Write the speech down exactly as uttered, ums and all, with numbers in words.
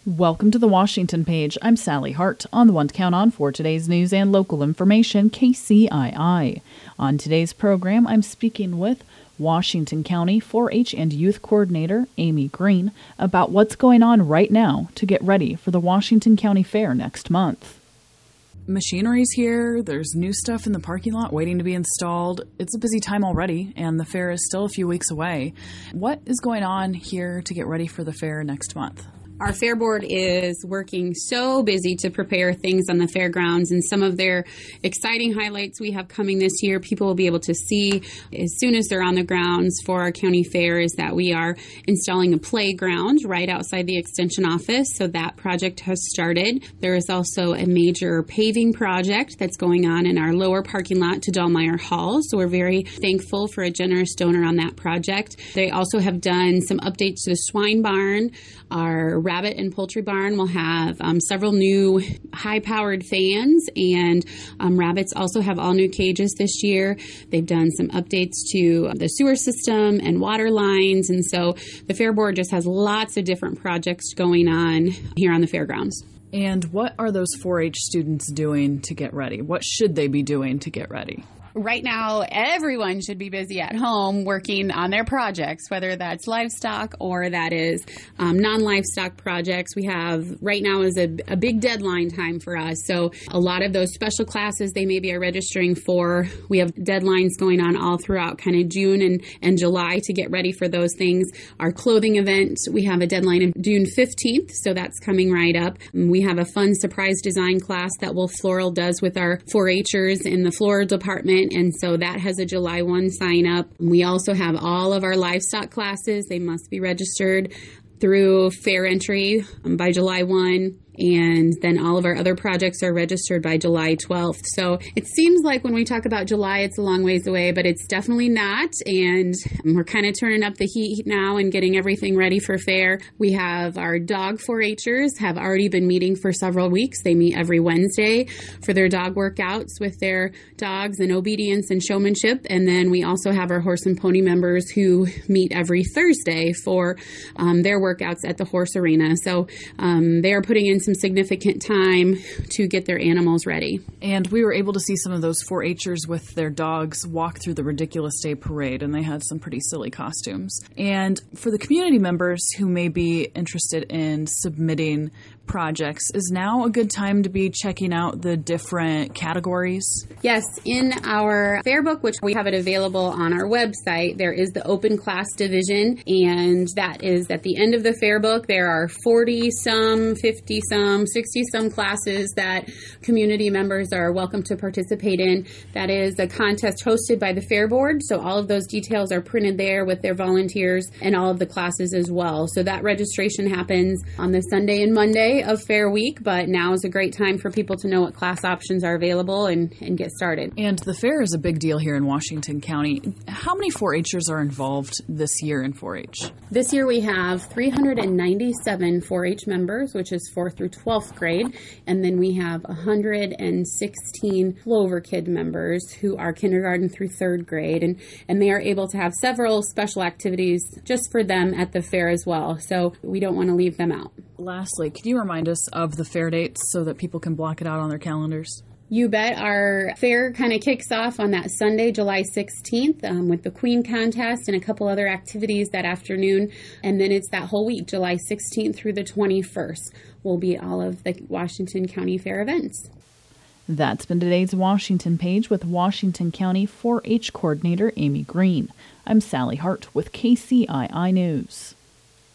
Welcome to the Washington Page. I'm Sally Hart, on the one to count on for today's news and local information, K C I I. On today's program, I'm speaking with Washington County four H and Youth Coordinator Amy Green about what's going on right now to get ready for the Washington County Fair next month. Machinery's here, there's new stuff in the parking lot waiting to be installed. It's a busy time already, and the fair is still a few weeks away. What is going on here to get ready for the fair next month? Our Fair Board is working so busy to prepare things on the fairgrounds, and some of their exciting highlights we have coming this year, people will be able to see as soon as they're on the grounds for our county fair, is that we are installing a playground right outside the extension office. So that project has started. There is also a major paving project that's going on in our lower parking lot to Dallmeyer Hall. So we're very thankful for a generous donor on that project. They also have done some updates to the swine barn. Our rabbit and poultry barn will have um, several new high-powered fans, and um, rabbits also have all new cages this year. They've done some updates to the sewer system and water lines, and so the Fair Board just has lots of different projects going on here on the fairgrounds. And what are those four H students doing to get ready? What should they be doing to get ready? Right now, everyone should be busy at home working on their projects, whether that's livestock or that is um, non-livestock projects. We have, right now is a, a big deadline time for us. So a lot of those special classes they maybe are registering for, we have deadlines going on all throughout kind of June and, and July to get ready for those things. Our clothing event, we have a deadline of June fifteenth, so that's coming right up. We have a fun surprise design class that Wolf Floral does with our four H'ers in the floral department. And so that has a July first sign up. We also have all of our livestock classes. They must be registered through fair entry by July first. And then all of our other projects are registered by July twelfth. So it seems like when we talk about July, it's a long ways away, but it's definitely not. And we're kind of turning up the heat now and getting everything ready for fair. We have our dog four H'ers have already been meeting for several weeks. They meet every Wednesday for their dog workouts with their dogs and obedience and showmanship. And then we also have our horse and pony members who meet every Thursday for um, their workouts at the horse arena. So um, they are putting in some significant time to get their animals ready. And we were able to see some of those four H'ers with their dogs walk through the Ridiculous Day Parade, and they had some pretty silly costumes. And for the community members who may be interested in submitting projects, is now a good time to be checking out the different categories? Yes, in our fair book, which we have it available on our website, there is the open class division, and that is at the end of the fair book. There are forty some, fifty some, sixty some classes that community members are welcome to participate in. That is a contest hosted by the Fair Board, so all of those details are printed there with their volunteers and all of the classes as well. So that registration happens on the Sunday and Monday of Fair Week, but now is a great time for people to know what class options are available and, and get started. And the fair is a big deal here in Washington County. How many four H'ers are involved this year in four H? This year we have three hundred ninety-seven four H members, which is fourth through twelfth grade, and then we have one hundred sixteen Clover Kid members who are kindergarten through third grade, and, and they are able to have several special activities just for them at the fair as well, so we don't want to leave them out. Lastly, could you remind us of the fair dates so that people can block it out on their calendars? You bet. Our fair kind of kicks off on that Sunday, July sixteenth, um, with the Queen contest and a couple other activities that afternoon. And then it's that whole week, July sixteenth through the twenty-first, will be all of the Washington County Fair events. That's been today's Washington Page with Washington County four H Coordinator Amy Green. I'm Sally Hart with K C I I News.